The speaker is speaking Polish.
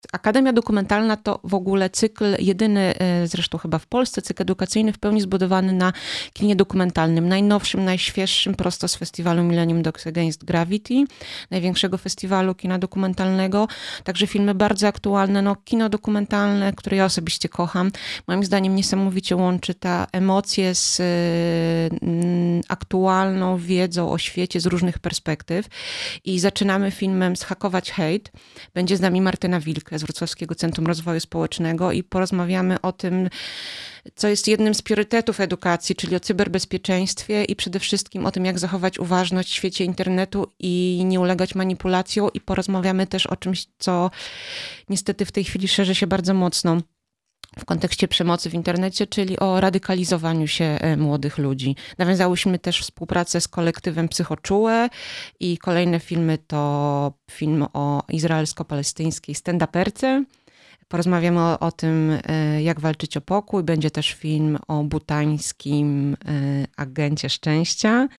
Akademia Dokumentalna to w ogóle cykl, jedyny zresztą chyba w Polsce, cykl edukacyjny w pełni zbudowany na kinie dokumentalnym. Najnowszym, najświeższym, prosto z festiwalu Millennium Dogs Against Gravity, największego festiwalu kina dokumentalnego. Także filmy bardzo aktualne, no kino dokumentalne, które ja osobiście kocham. Moim zdaniem niesamowicie łączy ta emocje z aktualną wiedzą o świecie z różnych perspektyw. I zaczynamy filmem Zhakować hejt. Będzie z nami Martyna Wilk z Wrocławskiego Centrum Rozwoju Społecznego i porozmawiamy o tym, co jest jednym z priorytetów edukacji, czyli o cyberbezpieczeństwie i przede wszystkim o tym, jak zachować uważność w świecie internetu i nie ulegać manipulacjom. I porozmawiamy też o czymś, co niestety w tej chwili szerzy się bardzo mocno w kontekście przemocy w internecie, czyli o radykalizowaniu się młodych ludzi. Nawiązałyśmy też współpracę z kolektywem Psychoczułe i kolejne filmy to film o izraelsko-palestyńskiej stand-uperce. Porozmawiamy o tym, jak walczyć o pokój. Będzie też film o butańskim agencie szczęścia.